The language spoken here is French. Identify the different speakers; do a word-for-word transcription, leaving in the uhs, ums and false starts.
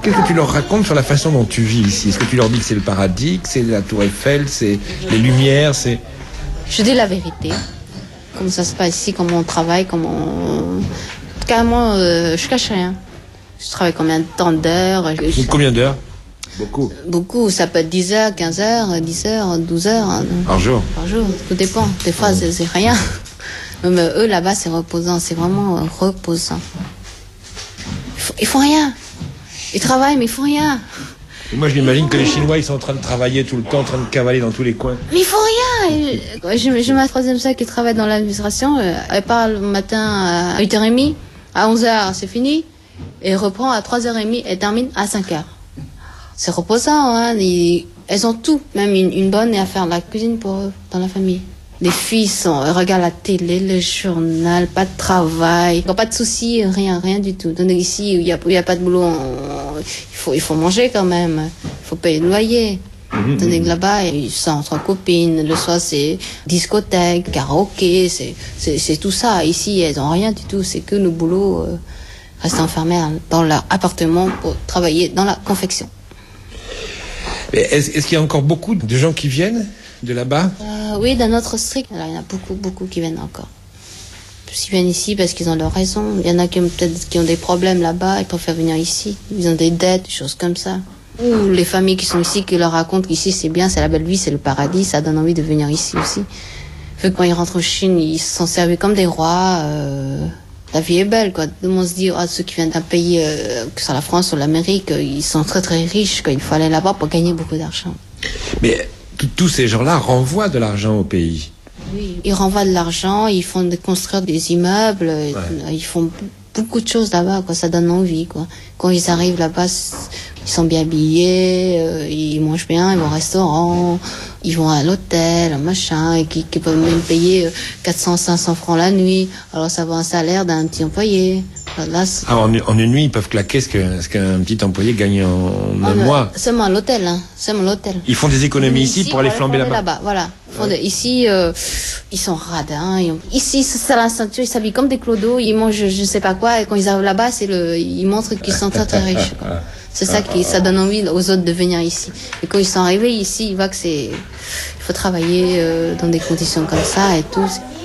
Speaker 1: Qu'est-ce que tu leur racontes sur la façon dont tu vis ici? Est-ce que tu leur dis que c'est le paradis, que c'est la Tour Eiffel, c'est les lumières, c'est...
Speaker 2: Je dis la vérité. Comment ça se passe ici, comment on travaille, comment on... Carrément, euh, je cache rien. Je travaille combien de temps d'heures je...
Speaker 1: Combien d'heures? Beaucoup.
Speaker 2: Beaucoup, ça peut être dix heures, quinze heures, dix heures, douze heures.
Speaker 1: Par jour?
Speaker 2: Par jour, tout dépend. Des fois, c'est, c'est rien. Mais eux, là-bas, c'est reposant. C'est vraiment reposant. Ils font, ils font rien. Ils travaillent, mais ils font rien.
Speaker 1: Et moi, je m'imagine que les Chinois, ils sont en train de travailler tout le temps, en train de cavaler dans tous les coins.
Speaker 2: Mais ils font rien. J'ai, j'ai ma troisième sœur qui travaille dans l'administration. Elle part le matin à huit heures trente. À onze heures, c'est fini. Et elle reprend à trois heures trente et termine à cinq heures. C'est reposant, hein. Ils, elles ont tout. Même une, une bonne et à faire la cuisine pour eux, dans la famille. Les filles sont, elles regardent la télé, le journal, pas de travail. Pas de soucis, rien, rien du tout. Donc ici, il n'y a, il y a pas de boulot. On, il, faut, il faut manger quand même. Il faut payer le loyer. Mmh, Tandis que là-bas, ils sont entre copines. Le soir, c'est discothèque, karaoké, c'est, c'est, c'est tout ça. Ici, elles n'ont rien du tout. C'est que le boulot, euh, rester enfermées dans leur appartement pour travailler dans la confection.
Speaker 1: Est-ce, est-ce qu'il y a encore beaucoup de gens qui viennent de là-bas?
Speaker 2: euh, Oui, dans notre district, il y en a beaucoup, beaucoup qui viennent encore. Ils viennent ici parce qu'ils ont leur raison. Il y en a qui ont peut-être qui ont des problèmes là-bas, ils préfèrent venir ici. Ils ont des dettes, des choses comme ça. Ou les familles qui sont ici, qui leur racontent qu'ici c'est bien, c'est la belle vie, c'est le paradis, ça donne envie de venir ici aussi. Fait que quand ils rentrent en Chine, ils se sont servis comme des rois. Euh... La vie est belle, quoi. On se dit, ah, ceux qui viennent d'un pays, euh, que ce soit la France ou l'Amérique, euh, ils sont très très riches, quoi. Il faut aller là-bas pour gagner beaucoup d'argent.
Speaker 1: Mais tous ces gens-là renvoient de l'argent au pays.
Speaker 2: Oui, ils renvoient de l'argent, ils font de construire des immeubles, ouais. Ils font beaucoup de choses là-bas, quoi. Ça donne envie, quoi. Quand ils arrivent là-bas, ils sont bien habillés, euh, ils mangent bien, ils vont au restaurant, ils vont à l'hôtel, machin, et qui, qui peuvent même payer quatre cents, cinq cents francs la nuit. Alors ça vaut un salaire d'un petit employé. Là,
Speaker 1: ah, en, en une nuit, ils peuvent claquer ce, que, ce qu'un petit employé gagne en un
Speaker 2: oh,
Speaker 1: mois.
Speaker 2: Seulement à l'hôtel, hein. Seulement à l'hôtel.
Speaker 1: Ils font des économies ici, ici pour aller flamber là-bas.
Speaker 2: là-bas. Voilà. Ouais. De, ici, euh, ils sont radins. Ils ont, ici, c'est la ceinture, ils s'habillent comme des clodos, ils mangent je ne sais pas quoi, et quand ils arrivent là-bas, c'est le, ils montrent qu'ils sont très très riches. Quoi. C'est ça qui, ça donne envie aux autres de venir ici. Et quand ils sont arrivés ici, ils voient que c'est, il faut travailler euh, dans des conditions comme ça et tout.